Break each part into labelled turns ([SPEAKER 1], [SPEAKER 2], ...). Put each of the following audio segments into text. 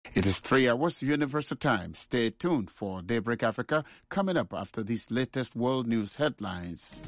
[SPEAKER 1] It is 3 hours Universal Time. Stay tuned for Daybreak Africa coming up after these latest world news headlines.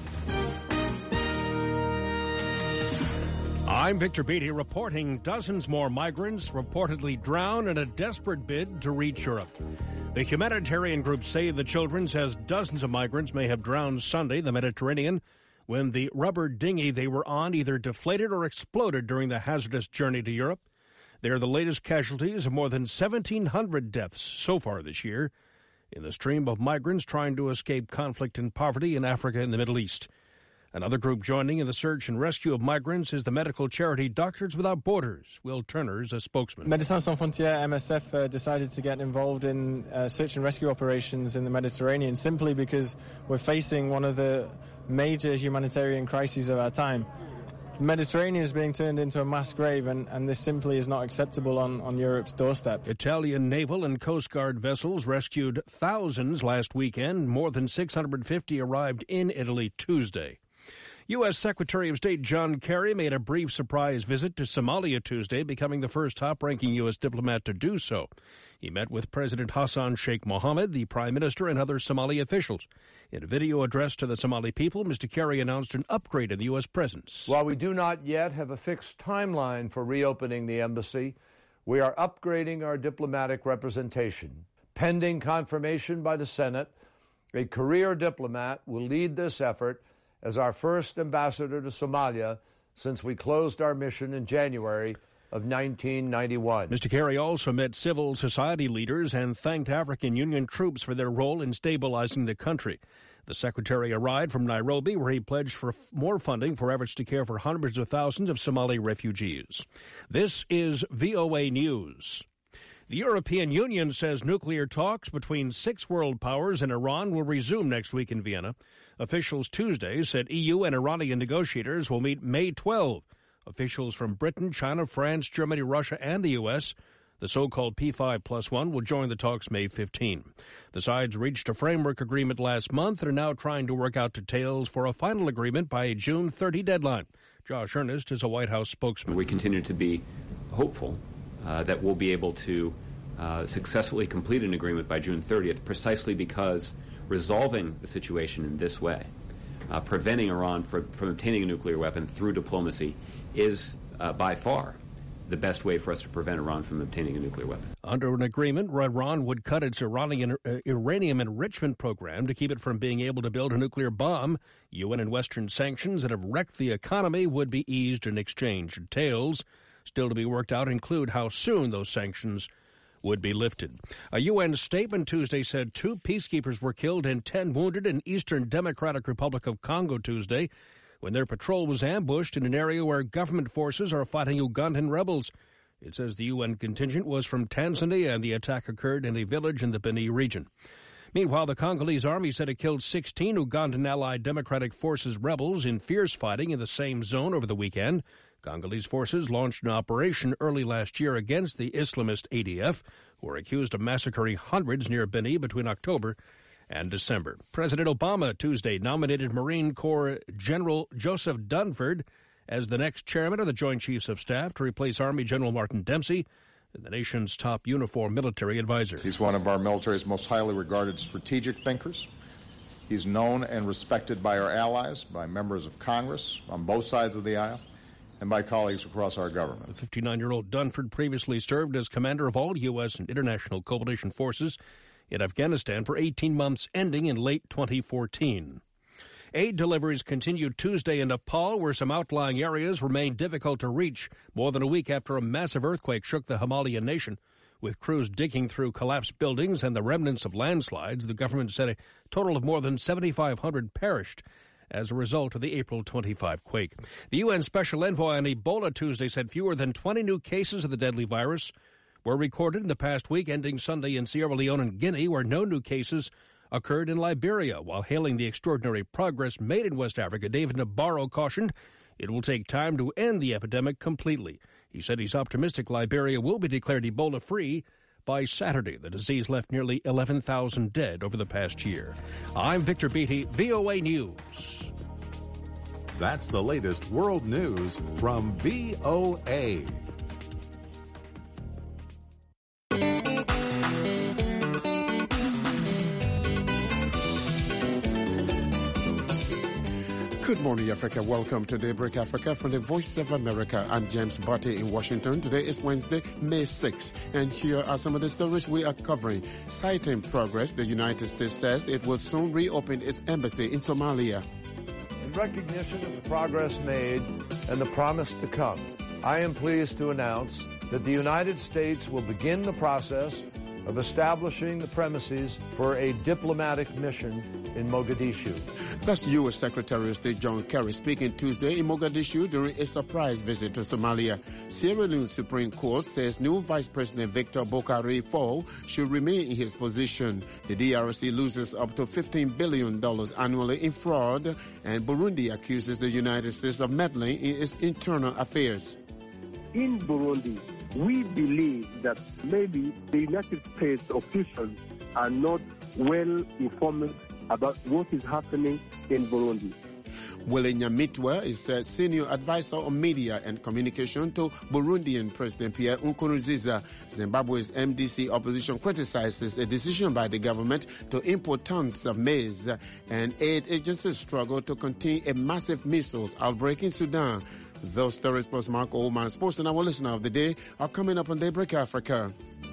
[SPEAKER 2] I'm Victor Beattie reporting dozens more migrants reportedly drowned in a desperate bid to reach Europe. The humanitarian group Save the Children says dozens of migrants may have drowned Sunday in the Mediterranean when the rubber dinghy they were on either deflated or exploded during the hazardous journey to Europe. They are the latest casualties of more than 1,700 deaths so far this year in the stream of migrants trying to escape conflict and poverty in Africa and the Middle East. Another group joining in the search and rescue of migrants is the medical charity Doctors Without Borders. Will Turner is a spokesman.
[SPEAKER 3] Médecins Sans Frontières, MSF, decided to get involved in search and rescue operations in the Mediterranean simply because we're facing one of the major humanitarian crises of our time. The Mediterranean is being turned into a mass grave, and this simply is not acceptable on Europe's doorstep.
[SPEAKER 2] Italian naval and Coast Guard vessels rescued thousands last weekend. More than 650 arrived in Italy Tuesday. U.S. Secretary of State John Kerry made a brief surprise visit to Somalia Tuesday, becoming the first top-ranking U.S. diplomat to do so. He met with President Hassan Sheikh Mohammed, the Prime Minister, and other Somali officials. In a video address to the Somali people, Mr. Kerry announced an upgrade in the U.S. presence.
[SPEAKER 4] While we do not yet have a fixed timeline for reopening the embassy, we are upgrading our diplomatic representation. Pending confirmation by the Senate, a career diplomat will lead this effort as our first ambassador to Somalia since we closed our mission in January of 1991.
[SPEAKER 2] Mr. Kerry also met civil society leaders and thanked African Union troops for their role in stabilizing the country. The secretary arrived from Nairobi, where he pledged for more funding for efforts to care for hundreds of thousands of Somali refugees. This is VOA News. The European Union says nuclear talks between 6 world powers and Iran will resume next week in Vienna. Officials Tuesday said EU and Iranian negotiators will meet May 12. Officials from Britain, China, France, Germany, Russia, and the U.S., the so-called P5+1, will join the talks May 15. The sides reached a framework agreement last month and are now trying to work out details for a final agreement by a June 30 deadline. Josh Earnest is a White House spokesman.
[SPEAKER 5] We continue to be hopeful that we'll be able to successfully complete an agreement by June 30th, precisely because resolving the situation in this way, preventing Iran from obtaining a nuclear weapon through diplomacy, is by far the best way for us to prevent Iran from obtaining a nuclear weapon.
[SPEAKER 2] Under an agreement, Iran would cut its uranium enrichment program to keep it from being able to build a nuclear bomb. UN and Western sanctions that have wrecked the economy would be eased in exchange. Details still to be worked out include how soon those sanctions would be lifted. A UN statement Tuesday said 2 peacekeepers were killed and 10 wounded in Eastern Democratic Republic of Congo Tuesday when their patrol was ambushed in an area where government forces are fighting Ugandan rebels. It says the UN contingent was from Tanzania and the attack occurred in a village in the Beni region. Meanwhile, the Congolese army said it killed 16 Ugandan allied Democratic Forces rebels in fierce fighting in the same zone over the weekend. Congolese forces launched an operation early last year against the Islamist ADF, who were accused of massacring hundreds near Beni between October and December. President Obama Tuesday nominated Marine Corps General Joseph Dunford as the next chairman of the Joint Chiefs of Staff to replace Army General Martin Dempsey, the nation's top uniformed military advisor.
[SPEAKER 6] He's one of our military's most highly regarded strategic thinkers. He's known and respected by our allies, by members of Congress on both sides of the aisle, and by colleagues across our government.
[SPEAKER 2] The 59-year-old Dunford previously served as commander of all U.S. and international coalition forces in Afghanistan for 18 months, ending in late 2014. Aid deliveries continued Tuesday in Nepal, where some outlying areas remain difficult to reach more than a week after a massive earthquake shook the Himalayan nation. With crews digging through collapsed buildings and the remnants of landslides, the government said a total of more than 7,500 perished as a result of the April 25 quake. The UN Special Envoy on Ebola Tuesday said fewer than 20 new cases of the deadly virus were recorded in the past week, ending Sunday in Sierra Leone and Guinea, where no new cases occurred in Liberia. While hailing the extraordinary progress made in West Africa, David Nabarro cautioned it will take time to end the epidemic completely. He said he's optimistic Liberia will be declared Ebola-free by Saturday. The disease left nearly 11,000 dead over the past year. I'm Victor Beattie, VOA News.
[SPEAKER 7] That's the latest world news from VOA.
[SPEAKER 1] Good morning, Africa. Welcome to Daybreak Africa from the Voice of America. I'm James Barty in Washington. Today is Wednesday, May 6th, and here are some of the stories we are covering. Citing progress, the United States says it will soon reopen its embassy in Somalia.
[SPEAKER 4] In recognition of the progress made and the promise to come, I am pleased to announce that the United States will begin the process of establishing the premises for a diplomatic mission in Mogadishu.
[SPEAKER 1] That's U.S. Secretary of State John Kerry speaking Tuesday in Mogadishu during a surprise visit to Somalia. Sierra Leone Supreme Court says new Vice President Victor Bokari Fall should remain in his position. The DRC loses up to $15 billion annually in fraud, and Burundi accuses the United States of meddling in its internal affairs.
[SPEAKER 8] In Burundi, we believe that maybe the United States officials are not well informed about what is happening in Burundi.
[SPEAKER 1] Willie Nyamitwa is a senior advisor on media and communication to Burundian President Pierre Nkurunziza. Zimbabwe's MDC opposition criticizes a decision by the government to import tons of maize, and aid agencies struggle to contain a massive measles outbreak in Sudan. Those stories plus Mark Oldman Sports and our listener of the day are coming up on Daybreak Africa.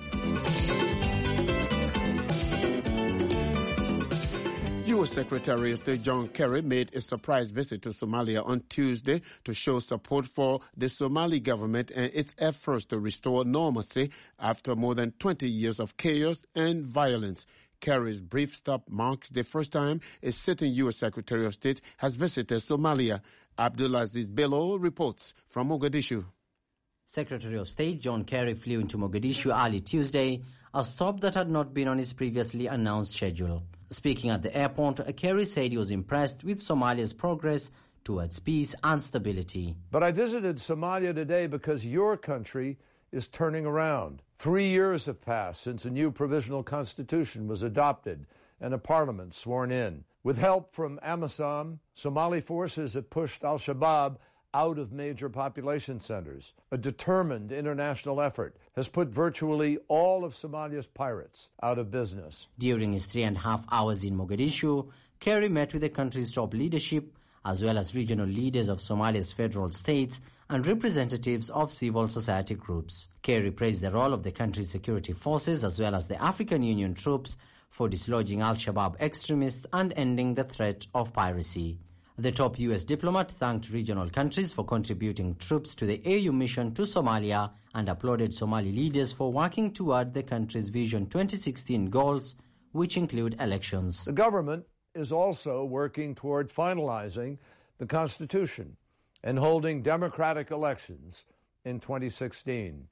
[SPEAKER 1] U.S. Secretary of State John Kerry made a surprise visit to Somalia on Tuesday to show support for the Somali government and its efforts to restore normalcy after more than 20 years of chaos and violence. Kerry's brief stop marks the first time a sitting U.S. Secretary of State has visited Somalia. Abdulaziz Bello reports from Mogadishu.
[SPEAKER 9] Secretary of State John Kerry flew into Mogadishu early Tuesday, a stop that had not been on his previously announced schedule. Speaking at the airport, Kerry said he was impressed with Somalia's progress towards peace and stability.
[SPEAKER 4] But I visited Somalia today because your country is turning around. 3 years have passed since a new provisional constitution was adopted and a parliament sworn in. With help from AMISOM, Somali forces have pushed al-Shabaab out of major population centers. A determined international effort has put virtually all of Somalia's pirates out of business.
[SPEAKER 9] During his 3.5 hours in Mogadishu, Kerry met with the country's top leadership, as well as regional leaders of Somalia's federal states and representatives of civil society groups. Kerry praised the role of the country's security forces as well as the African Union troops for dislodging al-Shabaab extremists and ending the threat of piracy. The top U.S. diplomat thanked regional countries for contributing troops to the AU mission to Somalia and applauded Somali leaders for working toward the country's Vision 2016 goals, which include elections.
[SPEAKER 4] The government is also working toward finalizing the Constitution and holding democratic elections in 2016.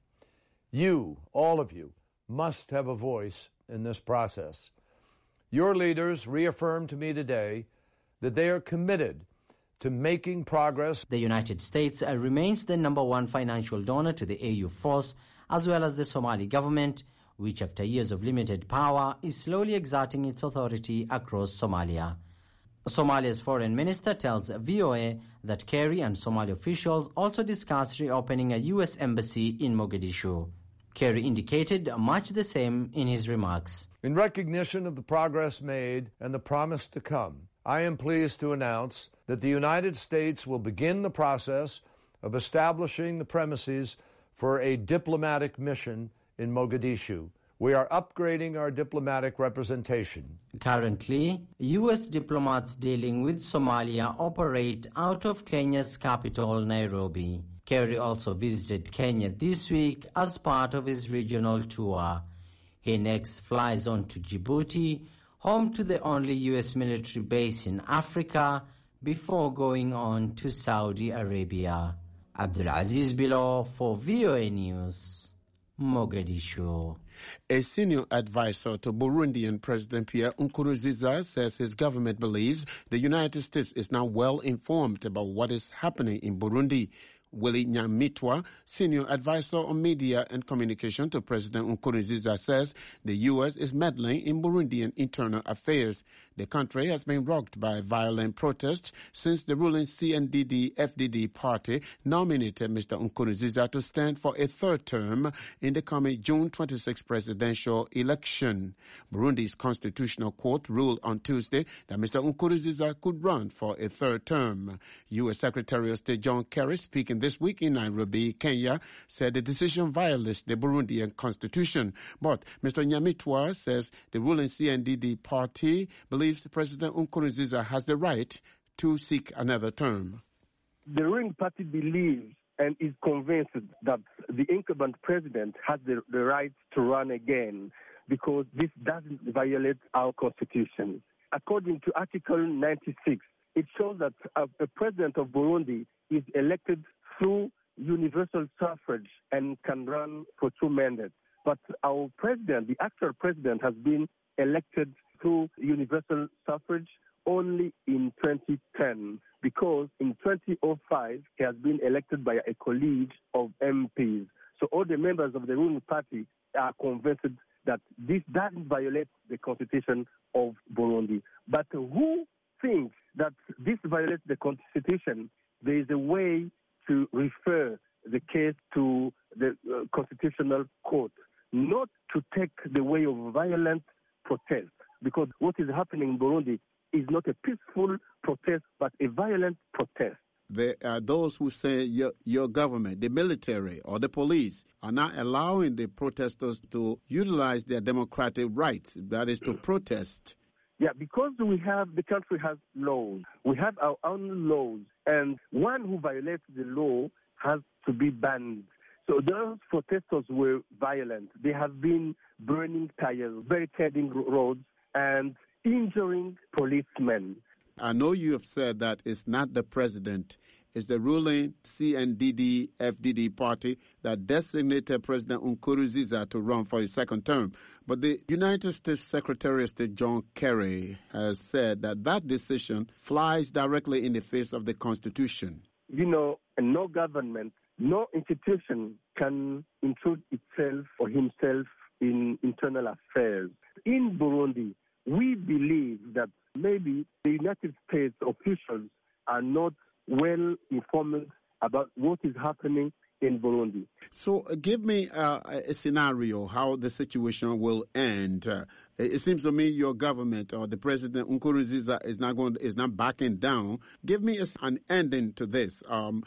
[SPEAKER 4] You, all of you, must have a voice in this process. Your leaders reaffirmed to me today that they are committed to making progress.
[SPEAKER 9] The United States remains the number one financial donor to the AU force, as well as the Somali government, which after years of limited power is slowly exerting its authority across Somalia. Somalia's foreign minister tells VOA that Kerry and Somali officials also discussed reopening a U.S. embassy in Mogadishu. Kerry indicated much the same in his remarks.
[SPEAKER 4] In recognition of the progress made and the promise to come, I am pleased to announce that the United States will begin the process of establishing the premises for a diplomatic mission in Mogadishu. We are upgrading our diplomatic representation.
[SPEAKER 9] Currently, U.S. diplomats dealing with Somalia operate out of Kenya's capital, Nairobi. Kerry also visited Kenya this week as part of his regional tour. He next flies on to Djibouti, home to the only U.S. military base in Africa, before going on to Saudi Arabia. Abdulaziz Bilo for VOA News, Mogadishu.
[SPEAKER 1] A senior advisor to Burundian President Pierre Nkurunziza says his government believes the United States is now well informed about what is happening in Burundi. Willie Nyamitwa, senior advisor on media and communication to President Nkurunziza, says the U.S. is meddling in Burundian internal affairs. The country has been rocked by violent protests since the ruling CNDD-FDD party nominated Mr. Nkurunziza to stand for a third term in the coming June 26 presidential election. Burundi's constitutional court ruled on Tuesday that Mr. Nkurunziza could run for a third term. U.S. Secretary of State John Kerry, speaking this week in Nairobi, Kenya, said the decision violates the Burundian constitution. But Mr. Nyamitwa says the ruling CNDD party believes President Nkurunziza has the right to seek another term.
[SPEAKER 8] The ruling party believes and is convinced that the incumbent president has the right to run again because this doesn't violate our constitution. According to Article 96, it shows that the president of Burundi is elected through universal suffrage and can run for 2 mandates. But our president, the actual president, has been elected through universal suffrage only in 2010 because in 2005 he has been elected by a college of MPs. So all the members of the ruling party are convinced that this doesn't violate the constitution of Burundi. But who thinks that this violates the constitution? There is a way to refer the case to the constitutional court, not to take the way of violent protest, because what is happening in Burundi is not a peaceful protest, but a violent protest.
[SPEAKER 1] There are those who say your government, the military or the police, are not allowing the protesters to utilize their democratic rights, that is to protest.
[SPEAKER 8] Yeah, because the country has laws. We have our own laws, and one who violates the law has to be banned. So those protesters were violent. They have been burning tires, barricading roads, and injuring policemen.
[SPEAKER 1] I know you have said that it's not the president, it's the ruling CNDD-FDD party that designated President Nkurunziza to run for his second term. But the United States Secretary of State John Kerry has said that decision flies directly in the face of the Constitution.
[SPEAKER 8] You know, no government, no institution can intrude itself or himself in internal affairs. In Burundi, we believe that maybe the United States officials are not well informed about what is happening in Burundi.
[SPEAKER 1] So give me a scenario how the situation will end. It seems to me your government or the President Nkurunziza is not backing down. Give me an ending to this.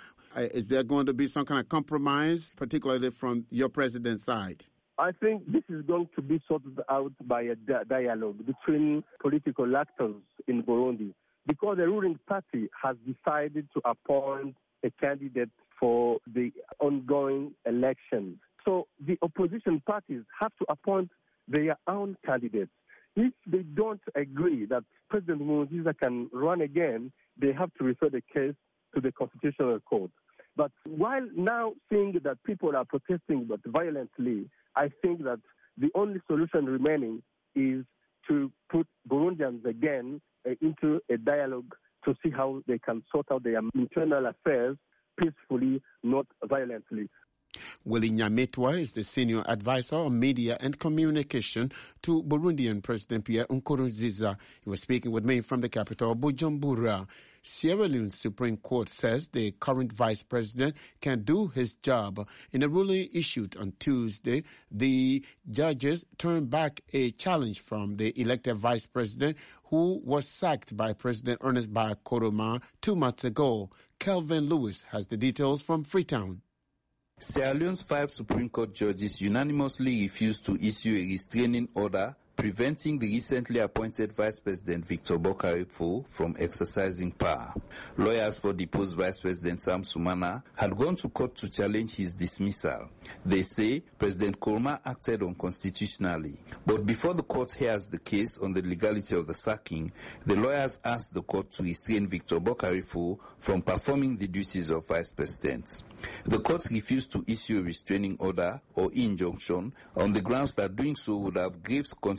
[SPEAKER 1] Is there going to be some kind of compromise, particularly from your president's side?
[SPEAKER 8] I think this is going to be sorted out by a dialogue between political actors in Burundi, because the ruling party has decided to appoint a candidate for the ongoing elections. So the opposition parties have to appoint their own candidates. If they don't agree that President Nkurunziza can run again, they have to refer the case to the Constitutional Court. But while now seeing that people are protesting but violently, I think that the only solution remaining is to put Burundians again into a dialogue to see how they can sort out their internal affairs peacefully, not violently.
[SPEAKER 1] Willie Nyamitwa is the senior advisor on media and communication to Burundian President Pierre Nkurunziza. He was speaking with me from the capital, Bujumbura. Sierra Leone's Supreme Court says the current vice president can do his job. In a ruling issued on Tuesday, the judges turned back a challenge from the elected vice president who was sacked by President Ernest Bai Koroma 2 months ago. Kelvin Lewis has the details from Freetown.
[SPEAKER 10] Sierra Leone's 5 Supreme Court judges unanimously refused to issue a restraining order preventing the recently appointed Vice President Victor Bokaripfu from exercising power. Lawyers for deposed Vice President Sam Sumana had gone to court to challenge his dismissal. They say President Koroma acted unconstitutionally. But before the court hears the case on the legality of the sacking, the lawyers asked the court to restrain Victor Bokaripfu from performing the duties of Vice President. The court refused to issue a restraining order or injunction on the grounds that doing so would have grave consequences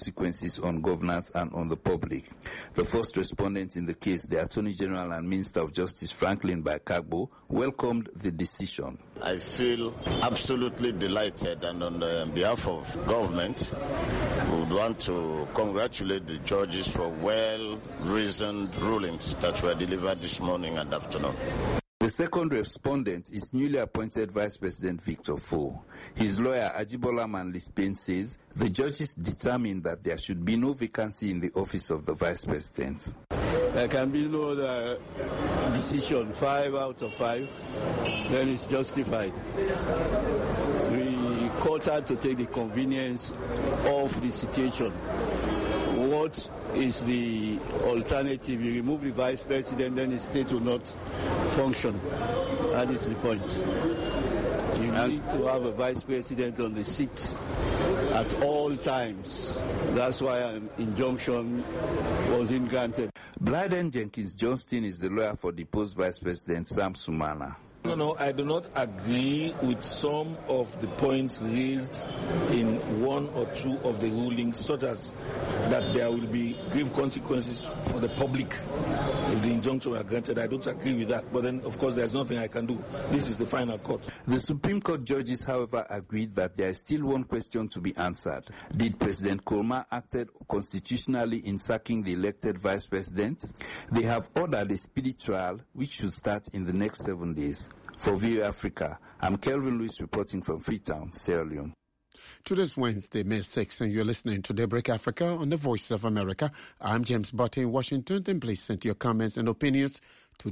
[SPEAKER 10] consequences on governance and on the public. The first respondent in the case, the Attorney General and Minister of Justice Franklin Bakagbo, welcomed the decision.
[SPEAKER 11] I feel absolutely delighted, and on behalf of government, we would want to congratulate the judges for well-reasoned rulings that were delivered this morning and afternoon.
[SPEAKER 10] The second respondent is newly appointed Vice President Victor Fo. His lawyer, Ajibola Manlispain, says the judges determined that there should be no vacancy in the office of the Vice President.
[SPEAKER 12] There can be no other decision, 5 out of 5, then it's justified. We court had to take the convenience of the situation. What is the alternative? You remove the Vice President, then the state will not function. That is the point. You need to have a Vice President on the seat at all times. That's why an injunction wasn't granted.
[SPEAKER 10] Blyden Jenkins Johnston is the lawyer for deposed Vice President Sam Sumana.
[SPEAKER 13] No, I do not agree with some of the points raised in one or two of the rulings, such as that there will be grave consequences for the public if the injunction were granted. I don't agree with that. But then, of course, there's nothing I can do. This is the final court.
[SPEAKER 10] The Supreme Court judges, however, agreed that there is still one question to be answered. Did President Korma acted constitutionally in sacking the elected Vice President? They have ordered a speedy trial, which should start in the next 7 days. For VOA Africa, I'm Kelvin Lewis reporting from Freetown, Sierra Leone.
[SPEAKER 1] Today's Wednesday, May 6th, and you're listening to Daybreak Africa on the Voice of America. I'm James Botte in Washington, and please send your comments and opinions to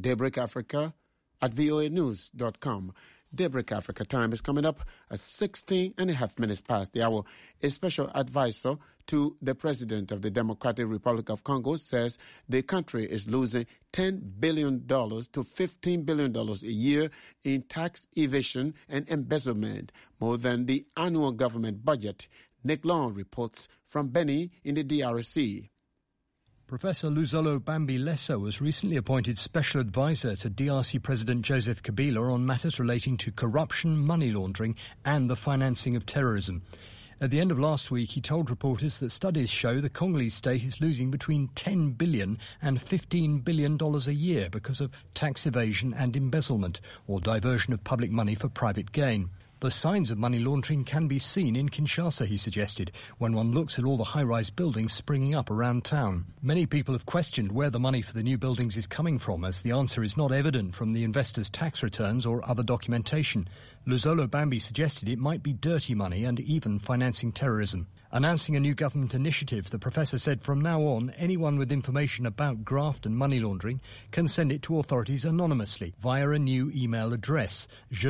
[SPEAKER 1] daybreakafrica@voanews.com. Daybreak Africa time is coming up at 16 and a half minutes past the hour. A special advisor to the President of the Democratic Republic of Congo says the country is losing $10 billion to $15 billion a year in tax evasion and embezzlement, more than the annual government budget. Nick Long reports from Beni in the DRC.
[SPEAKER 14] Professor Luzolo Bambi Lesso was recently appointed special advisor to DRC President Joseph Kabila on matters relating to corruption, money laundering and the financing of terrorism. At the end of last week, he told reporters that studies show the Congolese state is losing between $10 billion and $15 billion a year because of tax evasion and embezzlement, or diversion of public money for private gain. The signs of money laundering can be seen in Kinshasa, he suggested, when one looks at all the high-rise buildings springing up around town. Many people have questioned where the money for the new buildings is coming from, as the answer is not evident from the investors' tax returns or other documentation. Luzolo Bambi suggested it might be dirty money and even financing terrorism. Announcing a new government initiative, the professor said from now on, anyone with information about graft and money laundering can send it to authorities anonymously via a new email address,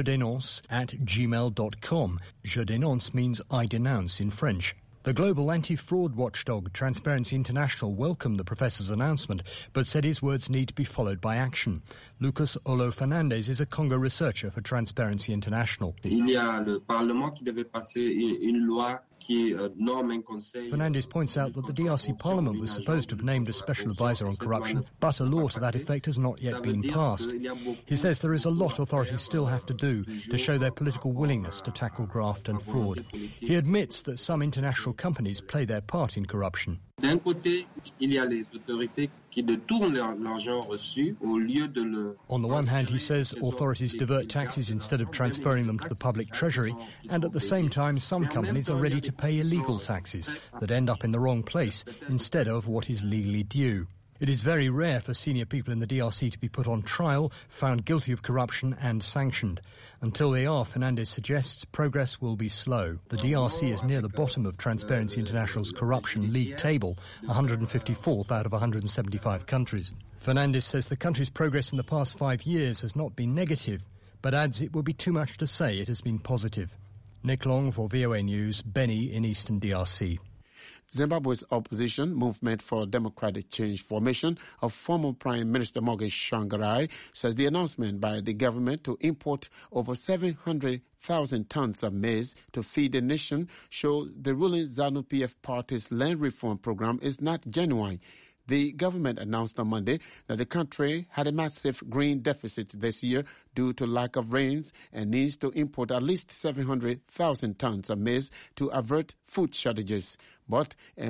[SPEAKER 14] jedenonce@gmail.com. Je dénonce means I denounce in French. The global anti-fraud watchdog Transparency International welcomed the professor's announcement, but said his words need to be followed by action. Lucas Olo Fernandez is a Congo researcher for Transparency International. Fernandez points out that the DRC Parliament was supposed to have named a special advisor on corruption, but a law to that effect has not yet been passed. He says there is a lot authorities still have to do to show their political willingness to tackle graft and fraud. He admits that some international companies play their part in corruption. On the one hand, he says authorities divert taxes instead of transferring them to the public treasury, and at the same time some companies are ready to pay illegal taxes that end up in the wrong place instead of what is legally due. It is very rare for senior people in the DRC to be put on trial, found guilty of corruption and sanctioned. Until they are, Fernandez suggests, progress will be slow. The DRC is near the bottom of Transparency International's corruption league table, 154th out of 175 countries. Fernandez says the country's progress in the past 5 years has not been negative, but adds it would be too much to say it has been positive. Nick Long for VOA News, Beni in Eastern DRC.
[SPEAKER 1] Zimbabwe's opposition movement for democratic change formation of former Prime Minister Morgan Tsvangirai says the announcement by the government to import over 700,000 tons of maize to feed the nation shows the ruling ZANU-PF party's land reform program is not genuine. The government announced on Monday that the country had a massive grain deficit this year due to lack of rains and needs to import at least 700,000 tons of maize to avert food shortages. But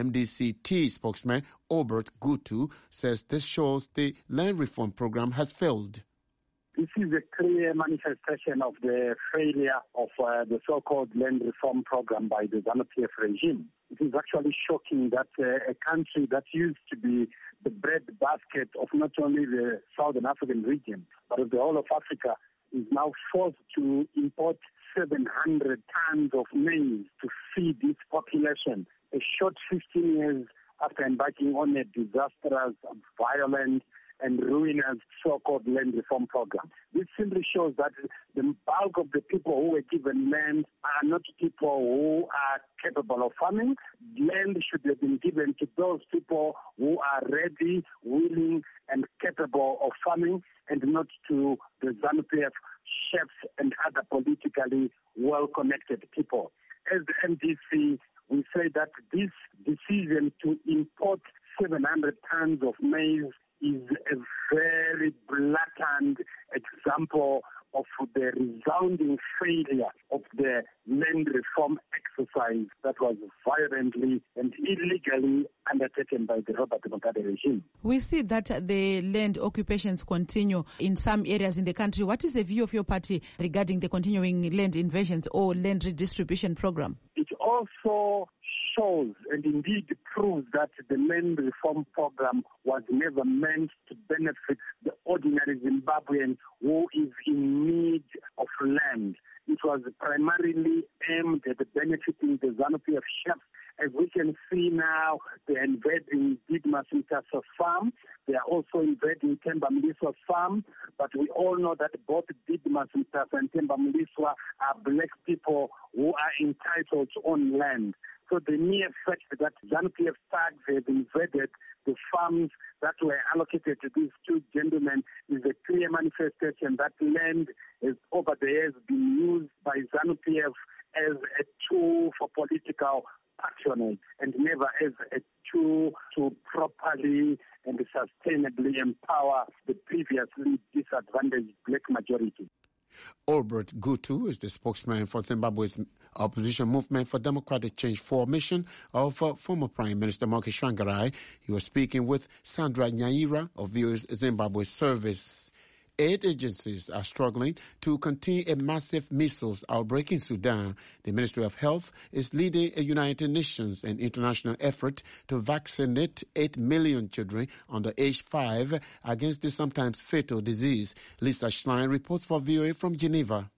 [SPEAKER 1] MDC-T spokesman Albert Gutu says this shows the land reform program has failed.
[SPEAKER 15] This is a clear manifestation of the failure of the so-called land reform program by the ZANU-PF regime. It is actually shocking that a country that used to be the breadbasket of not only the Southern African region, but of the whole of Africa, is now forced to import 700 tons of maize to feed its population. A short 15 years after embarking on a disastrous, violent, and ruinous so-called land reform program. This simply shows that the bulk of the people who were given land are not people who are capable of farming. Land should have been given to those people who are ready, willing, and capable of farming, and not to the ZANU-PF chefs and other politically well-connected people. As the MDC, we say that this decision to import 700 tons of maize is a very blatant example of the resounding failure of the land reform exercise that was violently and illegally undertaken by the Robert Mugabe regime.
[SPEAKER 16] We see that the land occupations continue in some areas in the country. What is the view of your party regarding the continuing land invasions or land redistribution program?
[SPEAKER 15] It also shows and indeed proves that the land reform program was never meant to benefit the ordinary Zimbabwean who is in need of land. It was primarily aimed at benefiting the ZANU-PF chefs. As we can see now, they are invading Didmas Mtasa's farm. They are also invading Themba Mliswa's farm. But we all know that both Didmas Mtasa and Themba Mliswa are black people who are entitled to own land. So the mere fact that ZANU-PF thugs have invaded the farms that were allocated to these two gentlemen is a clear manifestation that land has over the years been used by ZANU-PF as a tool for political patronage and never as a tool to properly and sustainably empower the previously disadvantaged black majority.
[SPEAKER 1] Albert Gutu is the spokesman for Zimbabwe's opposition movement for democratic change formation of former Prime Minister Marcus Shangarai. He was speaking with Sandra Nyaira of VOA's Zimbabwe service. Aid agencies are struggling to contain a massive measles outbreak in Sudan. The Ministry of Health is leading a United Nations and international effort to vaccinate 8 million children under age 5 against this sometimes fatal disease. Lisa Schlein reports for VOA from Geneva.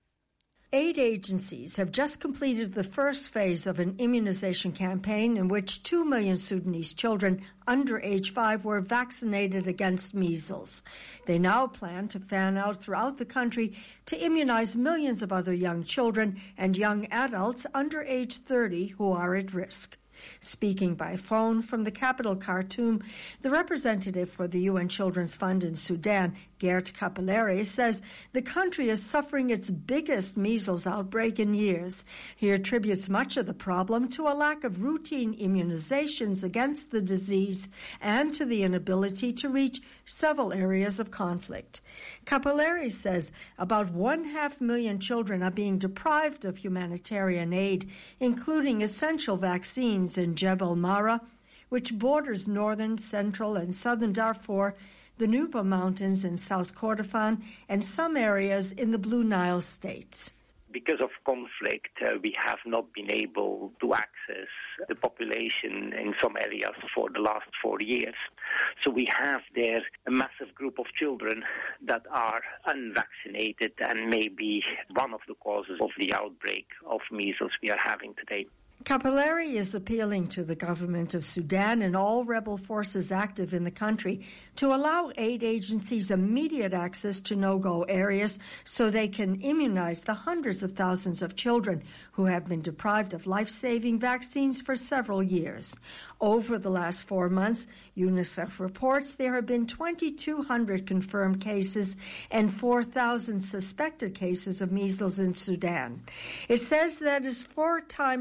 [SPEAKER 17] Aid agencies have just completed the first phase of an immunization campaign in which 2 million Sudanese children under age 5 were vaccinated against measles. They now plan to fan out throughout the country to immunize millions of other young children and young adults under age 30 who are at risk. Speaking by phone from the capital Khartoum, the representative for the UN Children's Fund in Sudan, Gert Kapelere, says the country is suffering its biggest measles outbreak in years. He attributes much of the problem to a lack of routine immunizations against the disease and to the inability to reach several areas of conflict. Kapelere says about 500,000 children are being deprived of humanitarian aid, including essential vaccines in Jebel Mara, which borders northern, central, and southern Darfur, the Nuba Mountains in South Kordofan, and some areas in the Blue Nile states.
[SPEAKER 18] Because of conflict, we have not been able to access the population in some areas for the last 4 years. So we have there a massive group of children that are unvaccinated and may be one of the causes of the outbreak of measles we are having today.
[SPEAKER 17] Kapelere is appealing to the government of Sudan and all rebel forces active in the country to allow aid agencies immediate access to no-go areas so they can immunize the hundreds of thousands of children who have been deprived of life-saving vaccines for several years. Over the last 4 months, UNICEF reports there have been 2,200 confirmed cases and 4,000 suspected cases of measles in Sudan. It says that is 4 times higher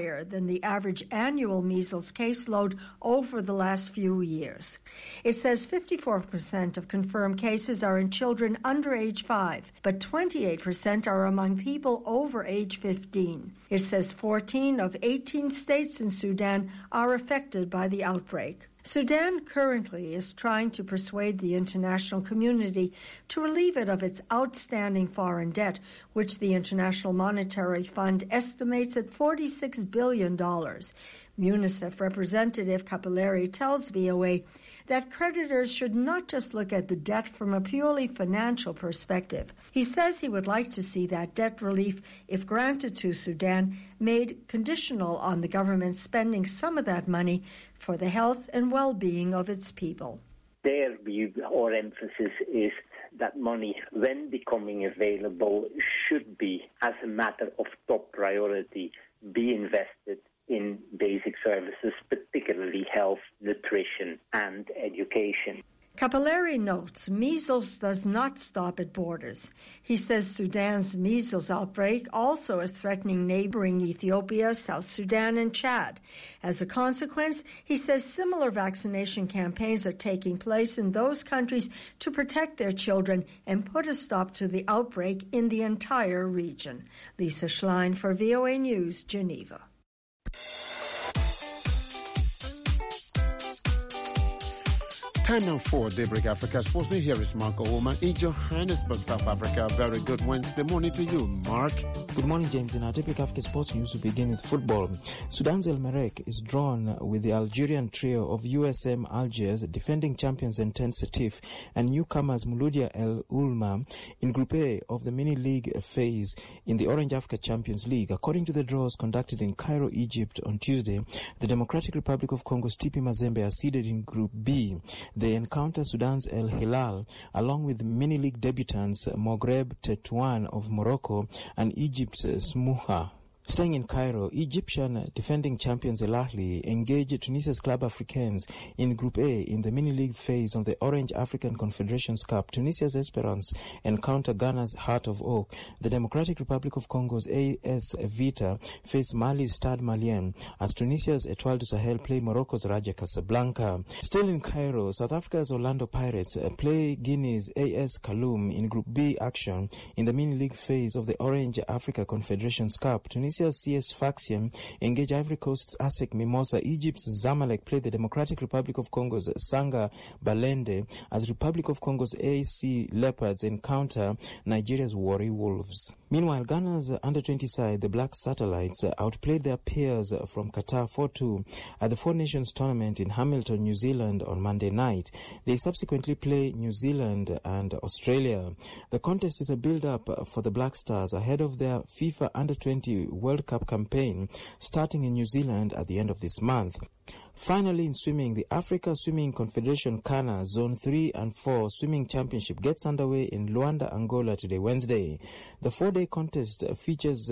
[SPEAKER 17] higher than the average annual measles caseload over the last few years. It says 54% of confirmed cases are in children under age 5, but 28% are among people over age 15. It says 14 of 18 states in Sudan are affected by the outbreak. Sudan currently is trying to persuade the international community to relieve it of its outstanding foreign debt, which the International Monetary Fund estimates at $46 billion. UNICEF representative Capilleri tells VOA that creditors should not just look at the debt from a purely financial perspective. He says he would like to see that debt relief, if granted to Sudan, made conditional on the government spending some of that money for the health and well-being of its people.
[SPEAKER 19] Our emphasis is that money, when becoming available, should be, as a matter of top priority, be invested in basic services, particularly health, nutrition, and education.
[SPEAKER 17] Capilleri notes measles does not stop at borders. He says Sudan's measles outbreak also is threatening neighboring Ethiopia, South Sudan, and Chad. As a consequence, he says similar vaccination campaigns are taking place in those countries to protect their children and put a stop to the outbreak in the entire region. Lisa Schlein for VOA News, Geneva.
[SPEAKER 1] Time now for Daybreak Africa Sports. Here is Mark Ouma in Johannesburg, South Africa. Very good Wednesday morning to you, Mark.
[SPEAKER 20] Good morning, James. In our Daybreak Africa Sports news, we begin with football. Sudan's El Merreikh is drawn with the Algerian trio of USM Algiers, defending champions Entente Setif, and newcomers Mouloudia El Ulma in Group A of the mini-league phase in the Orange Africa Champions League. According to the draws conducted in Cairo, Egypt on Tuesday, the Democratic Republic of Congo's TP Mazembe are seeded in Group B. They encounter Sudan's El Hilal, along with mini-league debutants Maghreb Tetouan of Morocco and Egypt's Smuha. Staying in Cairo, Egyptian defending champions El Ahly engage Tunisia's Club Africains in Group A in the mini-league phase of the Orange African Confederations Cup. Tunisia's Esperance encounter Ghana's Heart of Oak. The Democratic Republic of Congo's AS Vita face Mali's Stade Malien as Tunisia's Etoile du Sahel play Morocco's Raja Casablanca. Still in Cairo, South Africa's Orlando Pirates play Guinea's AS Kaloum in Group B action in the mini-league phase of the Orange Africa Confederations Cup. Tunisia's CS Sfaxien engage Ivory Coast's ASEC Mimosa. Egypt's Zamalek play the Democratic Republic of Congo's Sanga Balende as Republic of Congo's AC Leopards encounter Nigeria's Warri Wolves. Meanwhile, Ghana's under-20 side, the Black Satellites, outplayed their peers from Qatar 4-2 at the Four Nations tournament in Hamilton, New Zealand on Monday night. They subsequently play New Zealand and Australia. The contest is a build-up for the Black Stars ahead of their FIFA Under-20 World Cup campaign starting in New Zealand at the end of this month. Finally, in swimming, the Africa Swimming Confederation Kana Zone 3 and 4 Swimming Championship gets underway in Luanda, Angola today, Wednesday. The 4-day contest features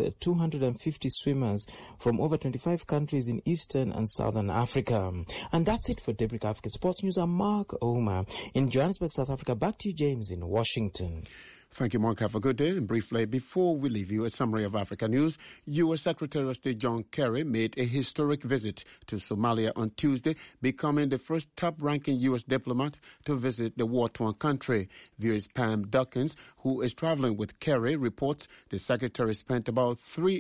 [SPEAKER 20] 250 swimmers from over 25 countries in Eastern and Southern Africa. And that's it for Daybreak Africa Sports News. I'm Mark Ouma in Johannesburg, South Africa. Back to you, James, in Washington.
[SPEAKER 1] Thank you, Mark. Have a good day. And briefly, before we leave you, a summary of Africa news. U.S. Secretary of State John Kerry made a historic visit to Somalia on Tuesday, becoming the first top-ranking U.S. diplomat to visit the war-torn country. VOA's Pam Dawkins, who is traveling with Kerry, reports the secretary spent about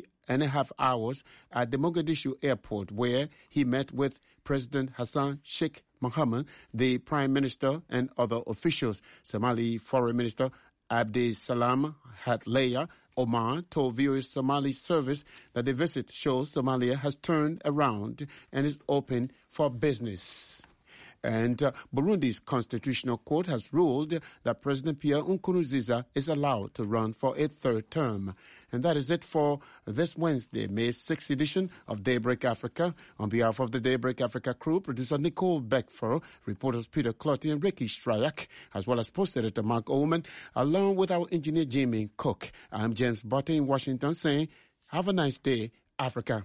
[SPEAKER 1] 3.5 hours at the Mogadishu airport, where he met with President Hassan Sheikh Mohamud, the Prime Minister, and other officials. Somali Foreign Minister Abdi Salam Hatleya Omar told VOA's Somali service that the visit shows Somalia has turned around and is open for business. And Burundi's constitutional court has ruled that President Pierre Nkurunziza is allowed to run for a third term. And that is it for this Wednesday, May 6th edition of Daybreak Africa. On behalf of the Daybreak Africa crew, producer Nicole Beckford, reporters Peter Clotty and Ricky Stryak, as well as post editor Mark Oman, along with our engineer Jamie Cook. I'm James Botte in Washington saying, have a nice day, Africa.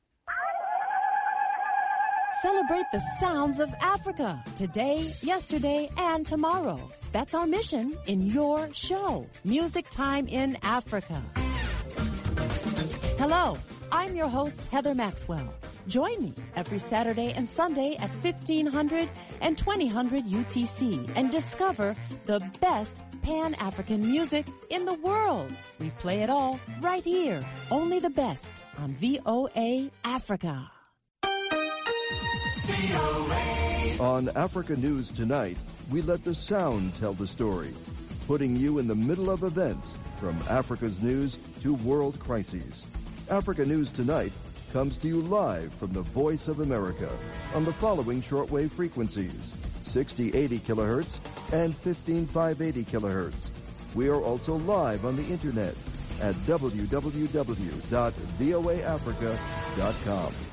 [SPEAKER 21] Celebrate the sounds of Africa today, yesterday, and tomorrow. That's our mission in your show, Music Time in Africa. Hello, I'm your host, Heather Maxwell. Join me every Saturday and Sunday at 1500 and 2000 UTC and discover the best Pan-African music in the world. We play it all right here. Only the best on VOA Africa.
[SPEAKER 3] On Africa News Tonight, we let the sound tell the story, putting you in the middle of events from Africa's news to world crises. Africa News Tonight comes to you live from the Voice of America on the following shortwave frequencies: 6080 kilohertz and 15580 kilohertz. We are also live on the internet at www.voaafrica.com.